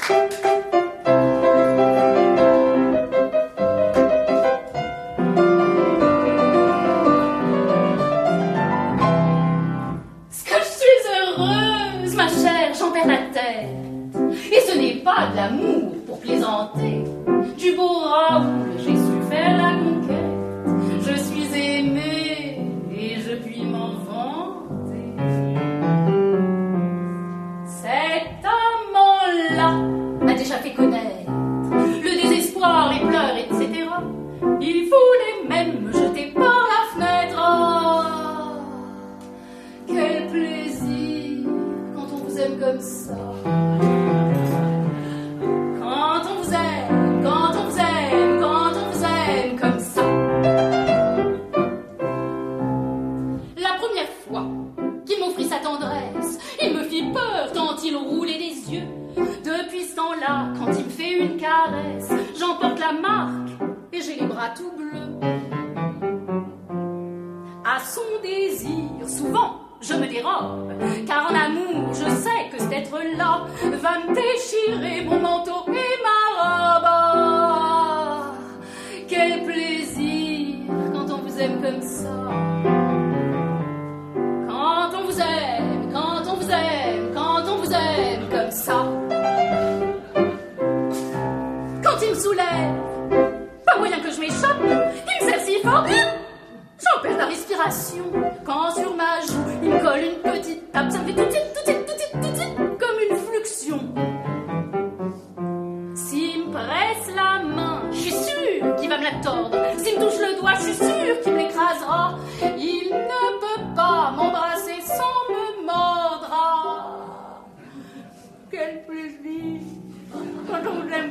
De l'amour pour plaisanter, du beau Raoul, j'ai su faire la conquête. Je suis aimée et je puis m'en vanter. Cet amant-là m'a déjà fait connaître le désespoir, les pleurs, etc. Il voulait même me jeter par la fenêtre. Oh, quel plaisir quand on vous aime comme ça. Quand il me fait une caresse, j'emporte la marque et j'ai les bras tout bleus. À son désir, souvent je me dérobe, car en amour je sais que cet être-là va me déchirer mon manteau et ma robe. Ah, quel plaisir quand on vous aime comme ça. Quand on vous aime, quand on vous aime, quand on vous aime comme ça. Il me soulève, pas moyen que je m'échappe, il me serre si fort, j'en perds la respiration. Quand sur ma joue, il me colle une petite tape, ça me fait tout de suite, comme une fluxion. S'il me presse la main, je suis sûre qu'il va me la tordre. S'il me touche le doigt, je suis sûre qu'il me l'écrasera. Il ne peut pas m'embrasser sans me mordre. Quel plaisir quand on vous aime